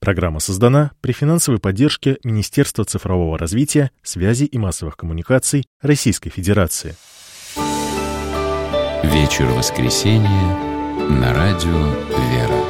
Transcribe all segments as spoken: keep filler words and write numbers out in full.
Программа создана при финансовой поддержке Министерства цифрового развития, связи и массовых коммуникаций Российской Федерации. Вечер воскресенья на радио «Вера».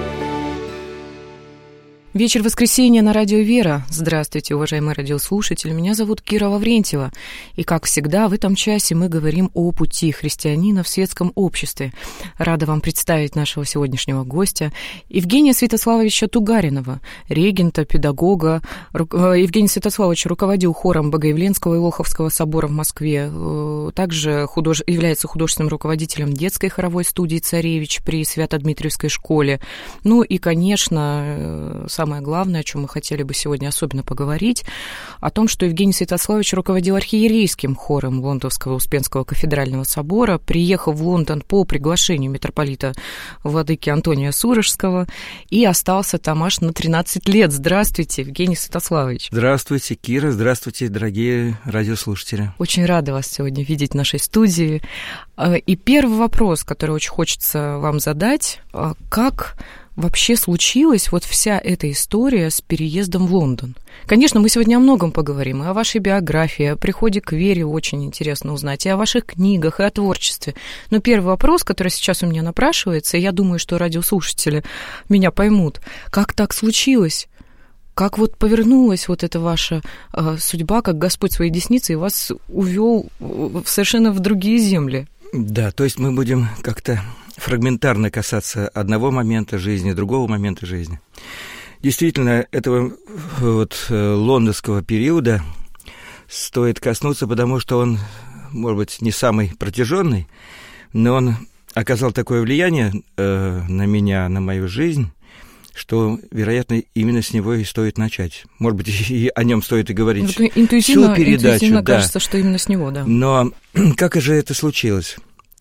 Вечер воскресенья на радио «Вера». Здравствуйте, уважаемые радиослушатели. Меня зовут Кира Лаврентьева. И, как всегда, в этом часе мы говорим о пути христианина в светском обществе. Рада вам представить нашего сегодняшнего гостя Евгения Святославовича Тугаринова, регента, педагога. Евгений Святославович руководил хором Богоявленского и Лоховского собора в Москве. Также худож... является художественным руководителем детской хоровой студии «Царевич» при Свято-Дмитриевской школе. Ну и, конечно, самое главное, о чем мы хотели бы сегодня особенно поговорить, о том, что Евгений Святославович руководил архиерейским хором Лондонского Успенского кафедрального собора, приехал в Лондон по приглашению митрополита владыки Антония Сурожского и остался там аж на тринадцать лет. Здравствуйте, Евгений Святославович. Здравствуйте, Кира, здравствуйте, дорогие радиослушатели. Очень рада вас сегодня видеть в нашей студии. И первый вопрос, который очень хочется вам задать, как вообще случилась вот вся эта история с переездом в Лондон? Конечно, мы сегодня о многом поговорим, и о вашей биографии, о приходе к вере очень интересно узнать, и о ваших книгах, и о творчестве. Но первый вопрос, который сейчас у меня напрашивается, и я думаю, что радиослушатели меня поймут, как так случилось? Как вот повернулась вот эта ваша э, судьба, как Господь своей десницей вас увел совершенно в другие земли? Да, то есть мы будем как-то фрагментарно касаться одного момента жизни, другого момента жизни. Действительно, этого вот лондонского периода стоит коснуться, потому что он, может быть, не самый протяженный, но он оказал такое влияние э, на меня, на мою жизнь, что, вероятно, именно с него и стоит начать. Может быть, и о нем стоит и говорить интуитивно, всю передачу. Интуитивно да. кажется, что именно с него, да. Но как же это случилось?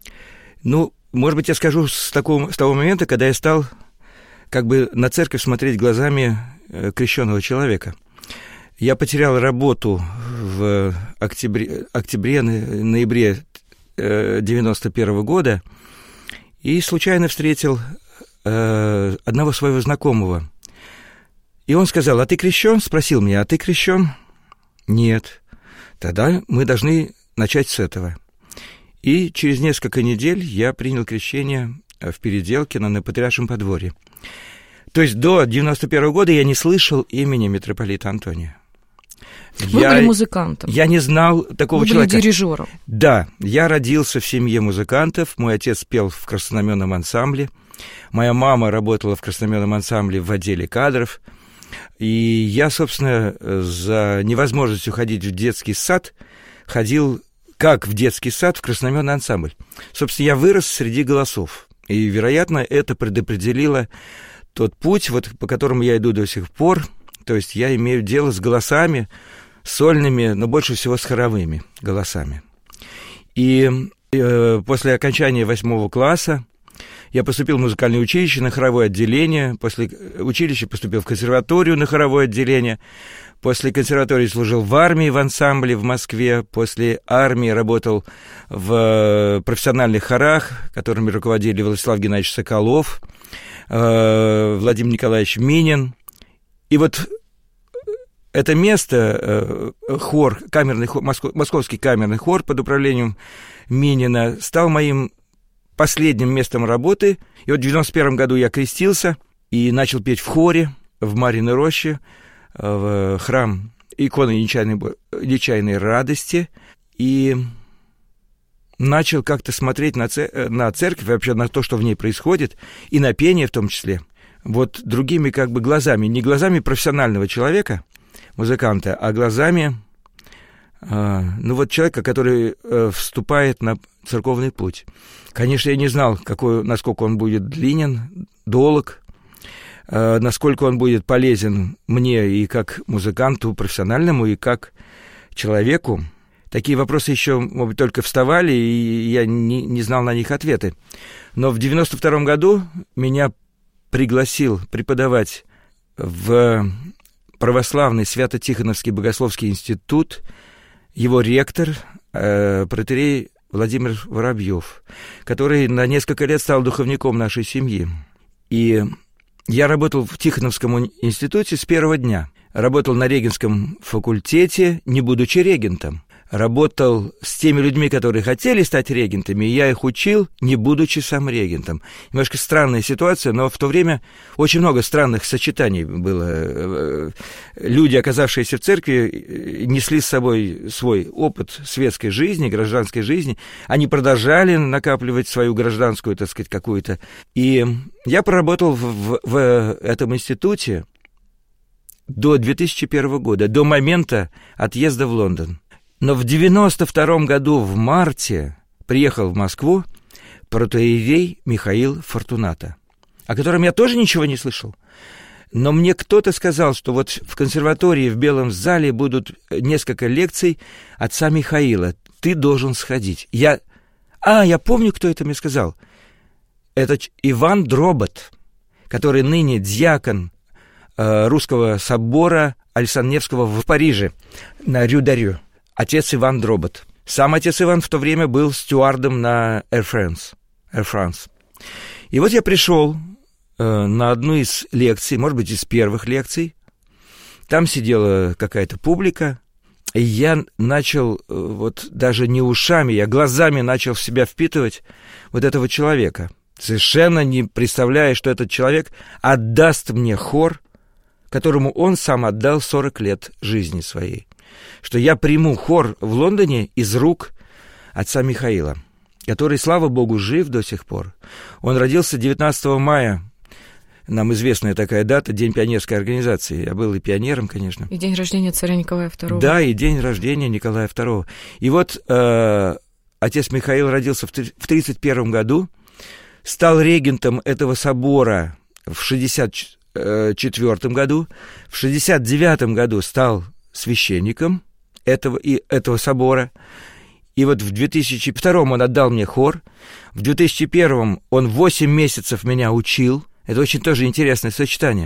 Ну, может быть, я скажу с, такого, с того момента, когда я стал как бы на церковь смотреть глазами э, крещенного человека. Я потерял работу в октябре, октябре ноябре э, девяносто первого года и случайно встретил э, одного своего знакомого. И он сказал: «А ты крещен?» Спросил меня: «А ты крещен?» «Нет». «Тогда мы должны начать с этого». И через несколько недель я принял крещение в Переделкино на Патриаршем подворье. То есть до девяносто первого года я не слышал имени митрополита Антония. Вы я, были музыкантом. Я не знал такого Вы человека. Вы были дирижером. Да, я родился в семье музыкантов. Мой отец пел в краснознаменном ансамбле. Моя мама работала в краснознаменном ансамбле в отделе кадров. И я, собственно, за невозможностью ходить в детский сад ходил как в детский сад, в краснознаменный ансамбль. Собственно, я вырос среди голосов. И, вероятно, это предопределило тот путь, вот, по которому я иду до сих пор. То есть я имею дело с голосами, сольными, но больше всего с хоровыми голосами. И э, после окончания восьмого класса я поступил в музыкальное училище на хоровое отделение. После училища поступил в консерваторию на хоровое отделение. После консерватории служил в армии, в ансамбле в Москве. После армии работал в профессиональных хорах, которыми руководили Владислав Геннадьевич Соколов, Владимир Николаевич Минин. И вот это место, хор, камерный хор, московский камерный хор под управлением Минина, стал моим последним местом работы. И вот в девяносто первом году я крестился и начал петь в хоре в Марьиной роще, в храм иконы Нечаянной, Нечаянной радости, и начал как-то смотреть на, цер- на церковь, вообще на то, что в ней происходит, и на пение в том числе, вот другими как бы глазами, не глазами профессионального человека, музыканта, а глазами, э, ну вот человека, который э, вступает на церковный путь. Конечно, я не знал, какой, насколько он будет длинен, долг, насколько он будет полезен мне и как музыканту профессиональному, и как человеку. Такие вопросы еще, может быть, только вставали, и я не, не знал на них ответы. Но в девяносто втором году меня пригласил преподавать в православный Свято-Тихоновский богословский институт его ректор, э, протоиерей Владимир Воробьев, который на несколько лет стал духовником нашей семьи. И я работал в Тихоновском институте с первого дня. Работал на регентском факультете, не будучи регентом. Работал с теми людьми, которые хотели стать регентами, и я их учил, не будучи сам регентом. Немножко странная ситуация, но в то время очень много странных сочетаний было. Люди, оказавшиеся в церкви, несли с собой свой опыт светской жизни, гражданской жизни. Они продолжали накапливать свою гражданскую, так сказать, какую-то. И я проработал в, в, в этом институте до две тысячи первого года, до момента отъезда в Лондон. Но в девяносто втором году в марте приехал в Москву протоиерей Михаил Фортунато, о котором я тоже ничего не слышал. Но мне кто-то сказал, что вот в консерватории в Белом зале будут несколько лекций отца Михаила. Ты должен сходить. Я... А, я помню, кто это мне сказал. Это Иван Дробот, который ныне диакон э, Русского собора Александра Невского в Париже на Рю-д'Арю. Отец Иван Дробот. Сам отец Иван в то время был стюардом на Air France. Air France. И вот я пришел э, на одну из лекций, может быть, из первых лекций. Там сидела какая-то публика, и я начал, э, вот даже не ушами, я глазами начал в себя впитывать вот этого человека, совершенно не представляя, что этот человек отдаст мне хор, которому он сам отдал сорок лет жизни своей. Что я приму хор в Лондоне из рук отца Михаила, который, слава Богу, жив до сих пор. Он родился девятнадцатого мая, нам известная такая дата, День пионерской организации. Я был и пионером, конечно. И день рождения царя Николая второго. Да, и день рождения Николая второго. И вот э, отец Михаил родился в тридцать первом году, стал регентом этого собора в шестьдесят четвёртом году, в шестьдесят девятом году стал священником этого, и этого собора. И вот в две тысячи втором он отдал мне хор. В две тысячи первом он восемь месяцев меня учил. Это очень тоже интересное сочетание.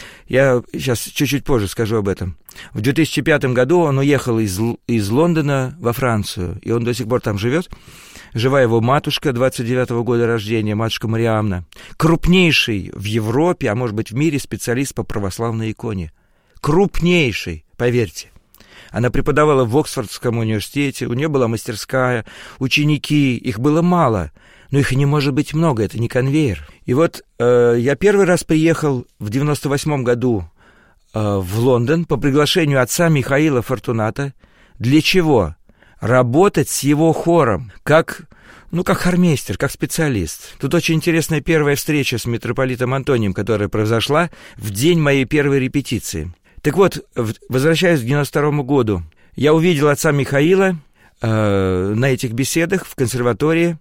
Я сейчас чуть-чуть позже скажу об этом. В две тысячи пятом году он уехал из, из Лондона во Францию, и он до сих пор там живет. Жива его матушка двадцать девятого года рождения, матушка Мариамна. Крупнейший в Европе, а может быть в мире специалист по православной иконе. Крупнейший, поверьте. Она преподавала в Оксфордском университете, у нее была мастерская, ученики, их было мало, но их не может быть много, это не конвейер. И вот э, я первый раз приехал в девяносто восьмом году э, в Лондон по приглашению отца Михаила Фортунато. Для чего? Работать с его хором, как, ну, как хормейстер, как специалист. Тут очень интересная первая встреча с митрополитом Антонием, которая произошла в день моей первой репетиции. Так вот, возвращаясь к девяносто второму году, я увидел отца Михаила э, на этих беседах в консерватории,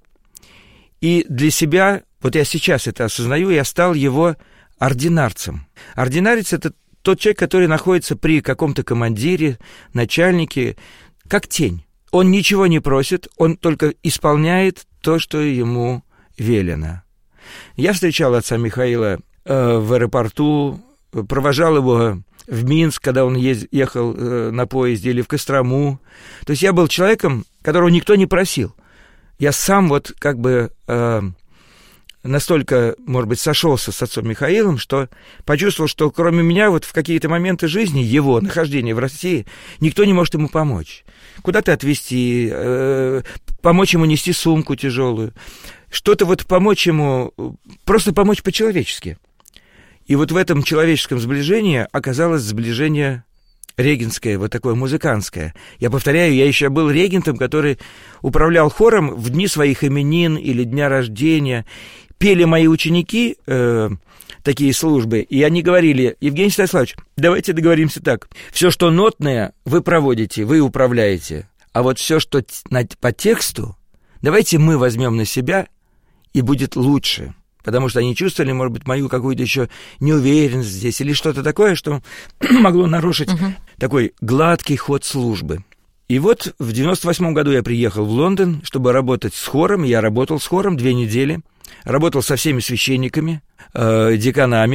и для себя, вот я сейчас это осознаю, я стал его ординарцем. Ординарец — это тот человек, который находится при каком-то командире, начальнике, как тень. Он ничего не просит, он только исполняет то, что ему велено. Я встречал отца Михаила э, в аэропорту, провожал его в Минск, когда он ехал э, на поезде, или в Кострому. То есть я был человеком, которого никто не просил. Я сам вот как бы э, настолько, может быть, сошелся с отцом Михаилом, что почувствовал, что кроме меня вот в какие-то моменты жизни его нахождения в России никто не может ему помочь. Куда-то отвезти, э, помочь ему нести сумку тяжелую, что-то вот помочь ему, просто помочь по-человечески. И вот в этом человеческом сближении оказалось сближение регентское, вот такое музыкантское. Я повторяю, я еще был регентом, который управлял хором в дни своих именин или дня рождения. Пели мои ученики э, такие службы, и они говорили: Евгений Станиславович, давайте договоримся так. Все, что нотное, вы проводите, вы управляете. А вот все, что по тексту, давайте мы возьмем на себя, и будет лучше. Потому что они чувствовали, может быть, мою какую-то еще неуверенность здесь или что-то такое, что могло нарушить uh-huh. такой гладкий ход службы. И вот в девяносто восьмом году я приехал в Лондон, чтобы работать с хором. Я работал с хором две недели, работал со всеми священниками, э, деканами,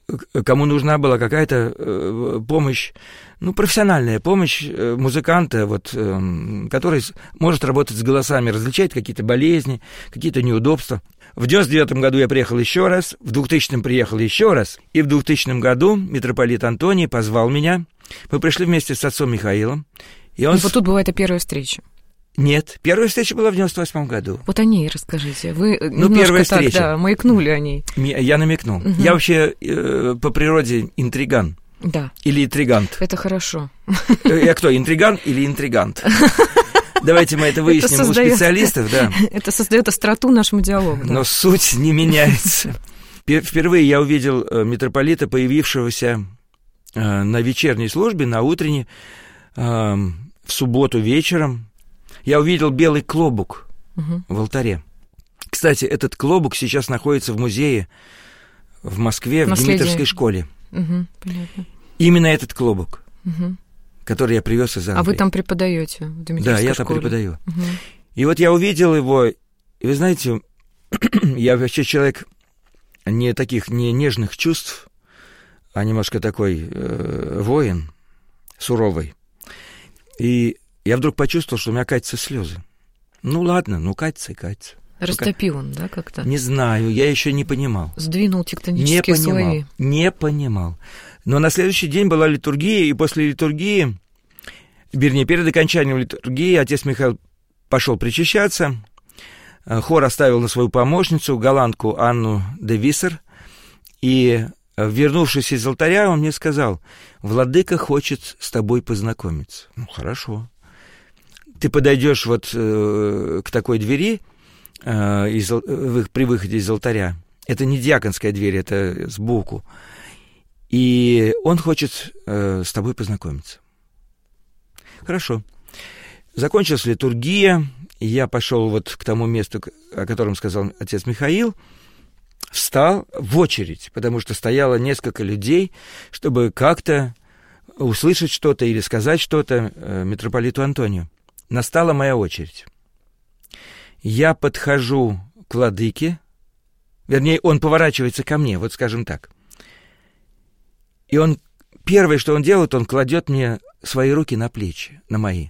кому нужна была какая-то помощь, ну, профессиональная помощь музыканта, вот, который может работать с голосами, различать какие-то болезни, какие-то неудобства. В девяносто девятом году я приехал еще раз, в двухтысячном приехал еще раз, и в двухтысячном году митрополит Антоний позвал меня. Мы пришли вместе с отцом Михаилом. И, он... и вот тут была эта первая встреча. Нет, первая встреча была в девяносто восьмом году. Вот о ней расскажите. Вы ну, первая так, встреча. Да, маякнули о ней. Я намекнул. Угу. Я вообще э, по природе интриган. Да. Или интригант. Это хорошо. Я кто, интриган или интригант? Давайте мы это выясним это создает, у специалистов. Да. Это создает остроту нашему диалогу. Да. Но суть не меняется. Впервые я увидел митрополита, появившегося на вечерней службе, на утренней, в субботу вечером. Я увидел белый клобук угу. в алтаре. Кстати, этот клобук сейчас находится в музее в Москве, Наследие. в Дмитровской школе. Угу, понятно. Именно этот клобук, угу. который я привез из Англии. А вы там преподаете в Дмитровской школе? Да, я школе. там преподаю. Угу. И вот я увидел его, и вы знаете, я вообще человек не таких, не нежных чувств, а немножко такой э, воин, суровый. И я вдруг почувствовал, что у меня катятся слезы. Ну ладно, ну катится и катится. Растопил он, да, как-то? Не знаю, я еще не понимал. Сдвинул тектонические не понимал, слои. Не понимал. Но на следующий день была литургия, и после литургии, вернее, перед окончанием литургии отец Михаил пошел причащаться. Хор оставил на свою помощницу, голландку Анну де Виссер, и, вернувшись из алтаря, он мне сказал: «Владыка хочет с тобой познакомиться». Ну, хорошо. Ты подойдешь вот э, к такой двери э, из, э, при выходе из алтаря. Это не диаконская дверь, это сбоку. И он хочет э, с тобой познакомиться. Хорошо. Закончилась литургия, и я пошел вот к тому месту, о котором сказал отец Михаил, встал в очередь, потому что стояло несколько людей, чтобы как-то услышать что-то или сказать что-то э, митрополиту Антонию. Настала моя очередь. Я подхожу к владыке, вернее, он поворачивается ко мне, вот скажем так. И он, первое, что он делает, он кладет мне свои руки на плечи, на мои.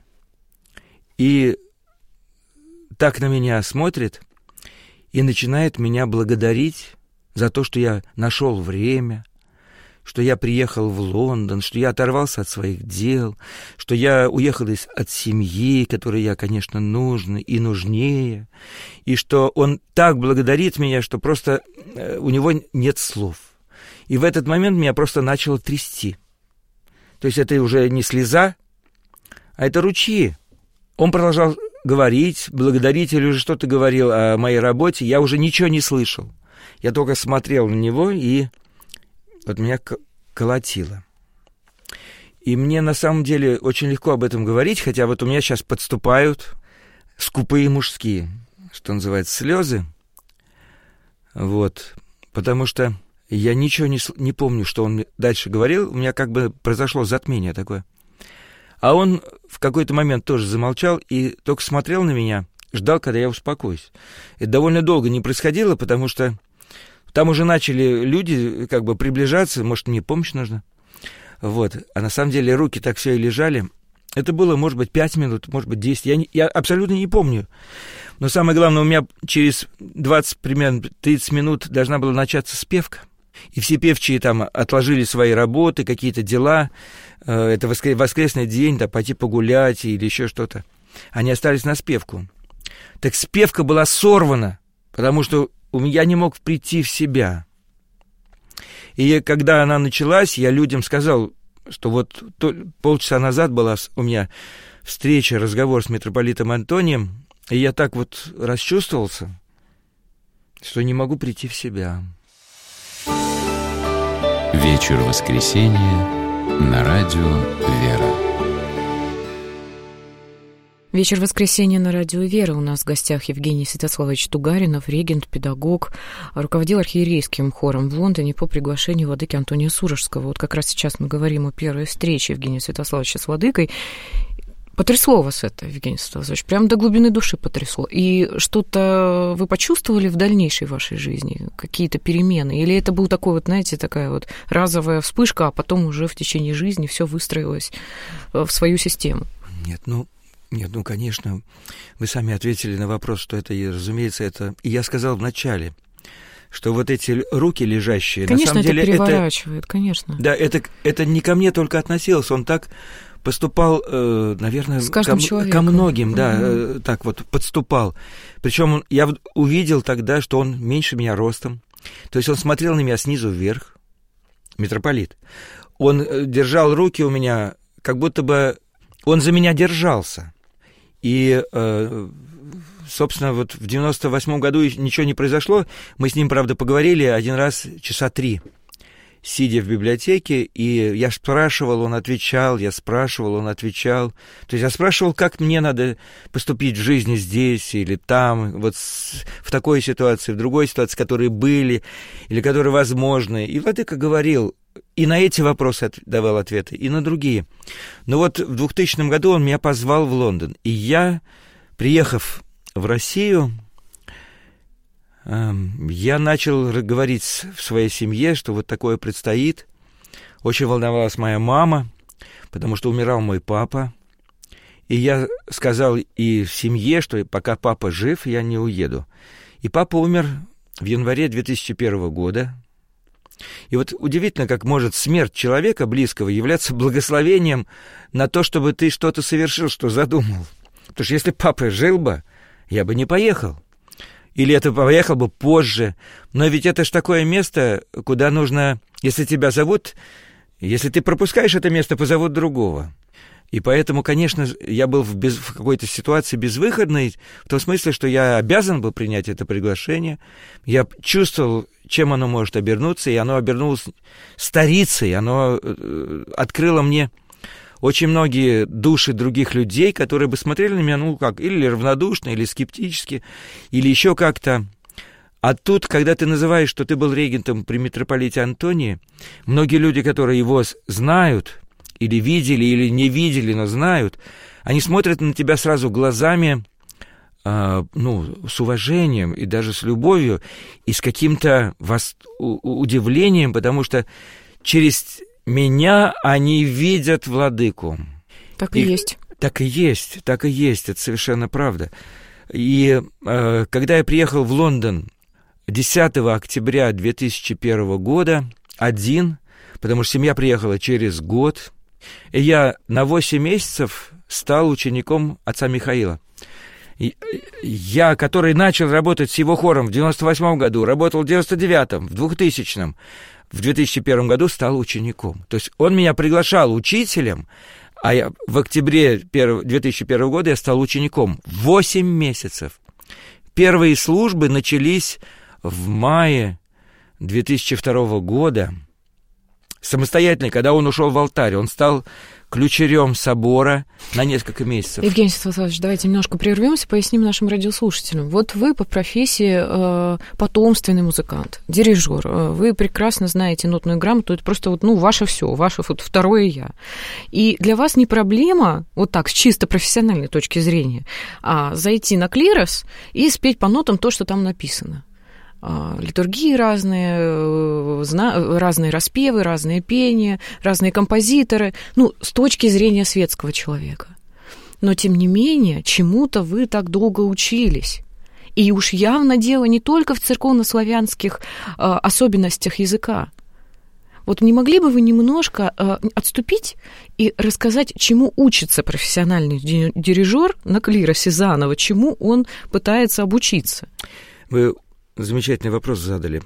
И так на меня смотрит и начинает меня благодарить за то, что я нашел время, что я приехал в Лондон, что я оторвался от своих дел, что я уехал из, от семьи, которой я, конечно, нужный и нужнее, и что он так благодарит меня, что просто э, у него нет слов. И в этот момент меня просто начало трясти. То есть это уже не слеза, а это ручьи. Он продолжал говорить, благодарить или уже что-то говорил о моей работе. Я уже ничего не слышал. Я только смотрел на него, и вот меня колотило. И мне на самом деле очень легко об этом говорить, хотя вот у меня сейчас подступают скупые мужские, что называется, слезы. Вот. Потому что я ничего не, не помню, что он дальше говорил. У меня как бы произошло затмение такое. А он в какой-то момент тоже замолчал и только смотрел на меня, ждал, когда я успокоюсь. Это довольно долго не происходило, потому что там уже начали люди как бы приближаться, может, мне помощь нужна. Вот. А на самом деле руки так все и лежали. Это было, может быть, пять минут, может быть, десять. Я, не, я абсолютно не помню. Но самое главное, у меня через двадцать, примерно тридцать минут должна была начаться спевка. И все певчие там отложили свои работы, какие-то дела. Это воскресный день, да, пойти погулять или еще что-то. Они остались на спевку. Так спевка была сорвана, потому что я не мог прийти в себя. И когда она началась, я людям сказал, что вот полчаса назад была у меня встреча, разговор с митрополитом Антонием, и я так вот расчувствовался, что не могу прийти в себя. Вечер воскресенья на радио «Вера». Вечер воскресенья на радио «Вера». У нас в гостях Евгений Святославович Тугаринов, регент, педагог, руководил архиерейским хором в Лондоне по приглашению владыки Антония Сурожского. Вот как раз сейчас мы говорим о первой встрече Евгения Святославовича с владыкой. Потрясло вас это, Евгений Станиславович, прям до глубины души потрясло. И что-то вы почувствовали в дальнейшей вашей жизни, какие-то перемены? Или это был такой вот, знаете, такая вот разовая вспышка, а потом уже в течение жизни все выстроилось в свою систему? Нет, ну, нет, ну, конечно, вы сами ответили на вопрос, что это, разумеется, это... И я сказал вначале, что вот эти руки лежащие, конечно, на самом это деле... переворачивает, это, конечно. Да, это, это не ко мне только относилось, он так... поступал, наверное, ко, ко многим, да, угу. так вот подступал. Причем я увидел тогда, что он меньше меня ростом. То есть он смотрел на меня снизу вверх, митрополит. Он держал руки у меня, как будто бы он за меня держался. И, собственно, вот в девяносто восьмом году ничего не произошло. Мы с ним, правда, поговорили один раз часа три, сидя в библиотеке, и я спрашивал, он отвечал, я спрашивал, он отвечал. То есть я спрашивал, как мне надо поступить в жизни здесь или там, вот в такой ситуации, в другой ситуации, которые были или которые возможны. И владыка говорил, и на эти вопросы давал ответы, и на другие. Но вот в двухтысячном году он меня позвал в Лондон, и я, приехав в Россию, я начал говорить в своей семье, что вот такое предстоит. Очень волновалась моя мама, потому что умирал мой папа. И я сказал и в семье, что пока папа жив, я не уеду. И папа умер в январе две тысячи первого года. И вот удивительно, как может смерть человека близкого являться благословением на то, чтобы ты что-то совершил, что задумал. Потому что если папа жил бы, я бы не поехал. Или это поехал бы позже. Но ведь это ж такое место, куда нужно... Если тебя зовут... Если ты пропускаешь это место, позовут другого. И поэтому, конечно, я был в, без, в какой-то ситуации безвыходной, в том смысле, что я обязан был принять это приглашение. Я чувствовал, чем оно может обернуться, и оно обернулось старицей. Оно э, открыло мне очень многие души других людей, которые бы смотрели на меня, ну, как, или равнодушно, или скептически, или еще как-то. А тут, когда ты называешь, что ты был регентом при митрополите Антонии, многие люди, которые его знают, или видели, или не видели, но знают, они смотрят на тебя сразу глазами, э, ну, с уважением и даже с любовью, и с каким-то вос... удивлением, потому что через... меня они видят владыку. Так и, и есть. Так и есть, так и есть, это совершенно правда. И э, когда я приехал в Лондон десятого октября две тысячи первого года, один, потому что семья приехала через год, и я на восемь месяцев стал учеником отца Михаила. И я, который начал работать с его хором в девяносто восьмом году, работал в девяносто девятом, в двухтысячном, в две тысячи первом году стал учеником. То есть он меня приглашал учителем, а я в октябре две тысячи первого года я стал учеником. Восемь месяцев. Первые службы начались в мае две тысячи второго года. Самостоятельно, когда он ушел в алтарь, он стал ключарем собора на несколько месяцев. Евгений Станиславович, давайте немножко прервемся, поясним нашим радиослушателям. Вот вы по профессии э, потомственный музыкант, дирижер. Вы прекрасно знаете нотную грамоту, это просто вот, ну, ваше все, ваше вот второе я. И для вас не проблема, вот так, с чисто профессиональной точки зрения, а зайти на клирос и спеть по нотам то, что там написано. Литургии разные, разные распевы, разные пения, разные композиторы, ну, с точки зрения светского человека. Но, тем не менее, чему-то вы так долго учились. И уж явно дело не только в церковнославянских особенностях языка. Вот не могли бы вы немножко отступить и рассказать, чему учится профессиональный дирижер на клиросе заново, чему он пытается обучиться? Вы замечательный вопрос задали.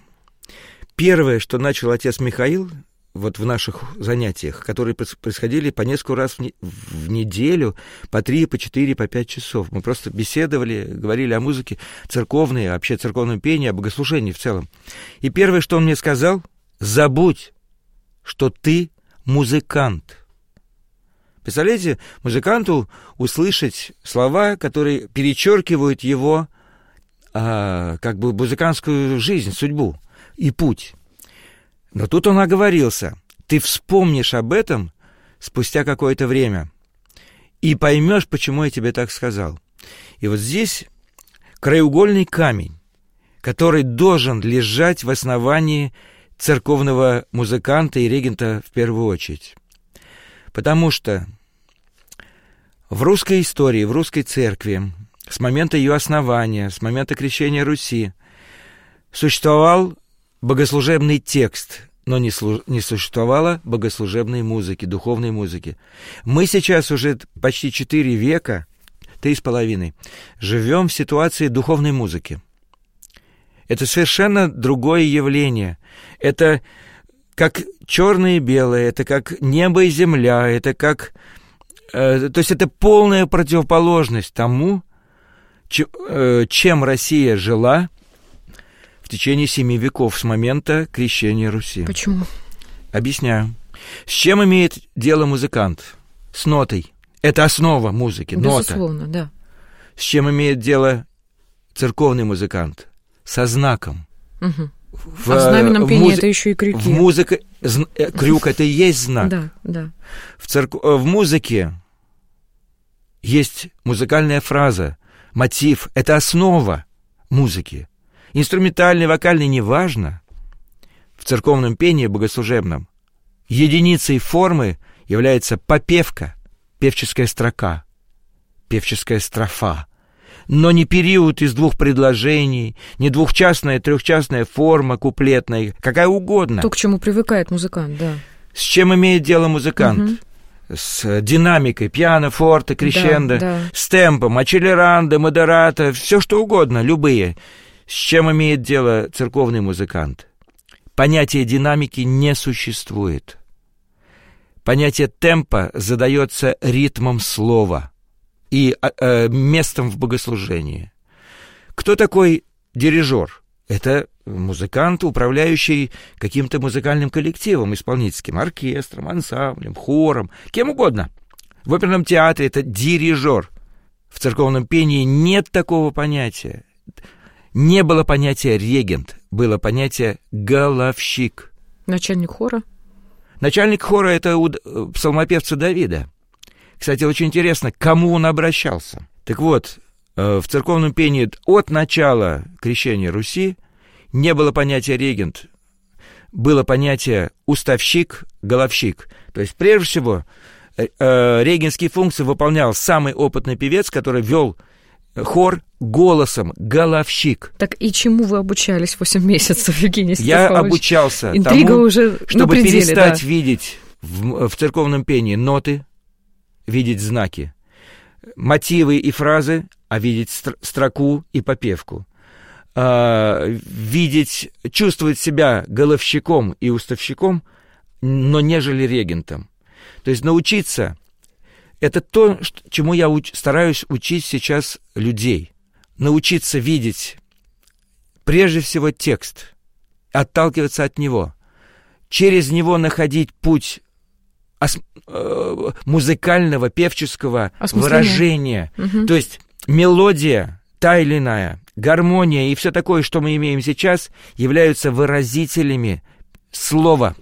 Первое, что начал отец Михаил вот в наших занятиях, которые происходили по несколько раз в неделю, по три, по четыре, по пять часов. Мы просто беседовали, говорили о музыке церковной, вообще церковном пении, о богослужении в целом. И первое, что он мне сказал: забудь, что ты музыкант. Представляете, музыканту услышать слова, которые перечеркивают его А, как бы музыкантскую жизнь, судьбу и путь. Но тут он оговорился. Ты вспомнишь об этом спустя какое-то время. и поймешь, почему я тебе так сказал. И вот здесь краеугольный камень, который должен лежать в основании церковного музыканта и регента в первую очередь. Потому что в русской истории, в русской церкви, с момента ее основания, с момента крещения Руси, существовал богослужебный текст, но не, слу- не существовало богослужебной музыки, духовной музыки. Мы сейчас уже почти четыре века, три с половиной, живем в ситуации духовной музыки. Это совершенно другое явление. Это как черное и белое, это как небо и земля, это как... Э, то есть это полная противоположность тому, ч, э, чем Россия жила в течение семи веков с момента крещения Руси. Почему? Объясняю. С чем имеет дело музыкант? С нотой. Это основа музыки, Безусловно, нота. Да. С чем имеет дело церковный музыкант? Со знаком. Угу. В, а в знаменном пении муз... это еще и крюки. В музыке... Крюк — это и есть знак. Да, да. В, церк... в музыке есть музыкальная фраза, мотив. Это основа музыки. Инструментальный, вокальный — неважно. В церковном пении богослужебном единицей формы является попевка, певческая строка, певческая строфа. Но не период из двух предложений, не двухчастная, трехчастная форма куплетная, какая угодно. То, к чему привыкает музыкант, да. С чем имеет дело музыкант? Угу. С динамикой, пиано, форте, крещендо, да, да. С темпом, акселерандо, модерато, все что угодно, любые. С чем имеет дело церковный музыкант? Понятие динамики не существует. Понятие темпа задается ритмом слова и э, местом в богослужении. Кто такой дирижер? Это музыкант, управляющий каким-то музыкальным коллективом, исполнительским, оркестром, ансамблем, хором, кем угодно. В оперном театре это дирижер. В церковном пении нет такого понятия. Не было понятия регент, было понятие головщик. Начальник хора? Начальник хора — это у псалмопевца Давида. Кстати, очень интересно, к кому он обращался. Так вот, в церковном пении от начала крещения Руси не было понятия регент, было понятие уставщик, головщик. То есть, прежде всего, регентские функции выполнял самый опытный певец, который вел хор голосом, головщик. Так и чему вы обучались восемь месяцев, Евгений Стефанович? Я обучался Интрига тому, уже чтобы пределе, перестать да. видеть в, в церковном пении ноты, видеть знаки, мотивы и фразы, а видеть стр- строку и попевку. А, видеть, чувствовать себя головщиком и уставщиком, но нежели регентом. То есть научиться... Это то, чему я уч- стараюсь учить сейчас людей. Научиться видеть прежде всего текст, отталкиваться от него, через него находить путь ос- э- музыкального, певческого выражения. Угу. То есть мелодия, та или иная, гармония и все такое, что мы имеем сейчас, являются выразителями слова.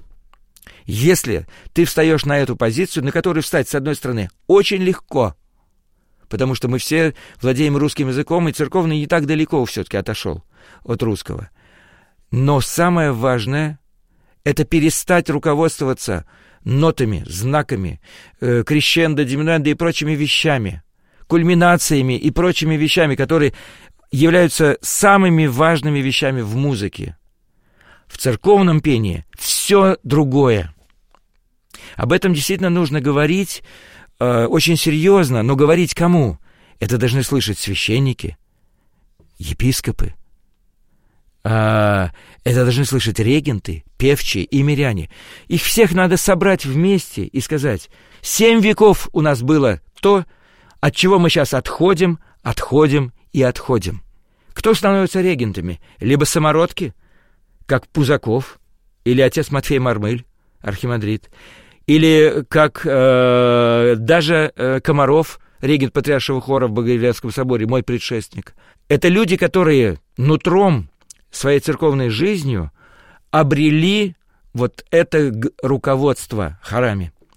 Если ты встаешь на эту позицию, на которую встать, с одной стороны, очень легко, потому что мы все владеем русским языком, и церковный не так далеко все-таки отошел от русского. Но самое важное — это перестать руководствоваться нотами, знаками, э, крещендо, диминуэндо и прочими вещами, кульминациями и прочими вещами, которые являются самыми важными вещами в музыке. В церковном пении все другое. Об этом действительно нужно говорить э, очень серьезно, но говорить кому? Это должны слышать священники, епископы, э, это должны слышать регенты, певчие и миряне. Их всех надо собрать вместе и сказать: семь веков у нас было то, от чего мы сейчас отходим, отходим и отходим. Кто становится регентами? Либо самородки, как Пузаков, или отец Матфей Мармыль, архимандрит, или как э, даже э, Комаров, регент Патриаршего хора в Богоявленском соборе, мой предшественник. Это люди, которые нутром своей церковной жизнью обрели вот это руководство хорами.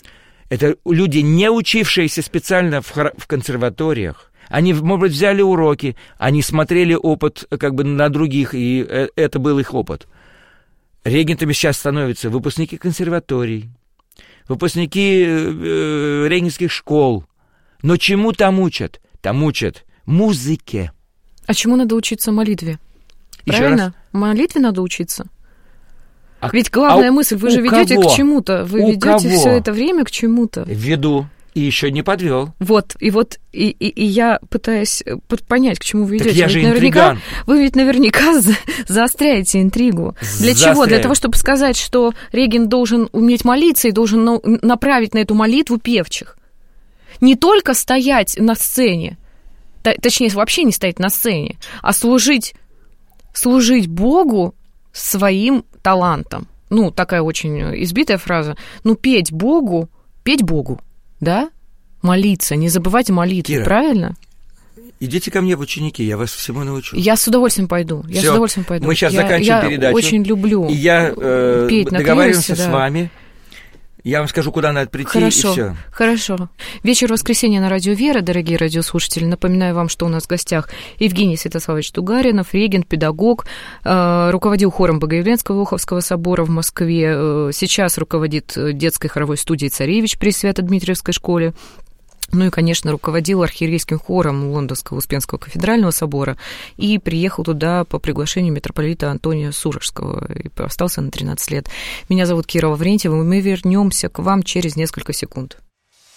Это люди, не учившиеся специально в, хор- в консерваториях. Они, может быть, взяли уроки, они смотрели опыт как бы на других, и это был их опыт. Регентами сейчас становятся выпускники консерваторий, выпускники э, регентских школ. Но чему там учат? Там учат музыке. А чему надо учиться молитве? Еще Правильно? раз? Молитве надо учиться. А, Ведь главная а мысль, вы же ведете к чему-то. Вы у ведете кого? все это время к чему-то. Веду. И еще не подвел. Вот, и вот, и, и, и я пытаюсь понять, к чему вы ведете. Так я же ведь наверняка, интриган. вы ведь наверняка за, заостряете интригу. Для Заостряю. чего? Для того, чтобы сказать, что регент должен уметь молиться и должен на, направить на эту молитву певчих. Не только стоять на сцене, т- точнее, вообще не стоять на сцене, а служить, служить Богу своим талантом. Ну, такая очень избитая фраза. Ну, петь Богу, петь Богу. Да? Молиться. Не забывайте молитву, Кира, правильно? идите ко мне в ученики, я вас всему научу. Я с удовольствием пойду. Я Всё, с удовольствием пойду. мы сейчас я, заканчиваем я передачу. очень люблю И я э, петь на договариваемся клиросе, с да. вами. Я вам скажу, куда надо прийти, Хорошо, и все. хорошо. Вечер воскресенья на радио «Вера», дорогие радиослушатели. Напоминаю вам, что у нас в гостях Евгений Святославович Тугаринов, регент, педагог, э, руководил хором Богоявленского Волховского собора в Москве, э, сейчас руководит детской хоровой студией «Царевич» при Свято-Дмитриевской школе. Ну и, конечно, руководил архиерейским хором Лондонского Успенского кафедрального собора и приехал туда по приглашению митрополита Антония Суражского и остался на тринадцать лет. Меня зовут Кира Лаврентьева, и мы вернемся к вам через несколько секунд.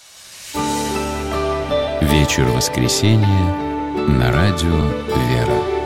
Вечер воскресенья на радио «Вера».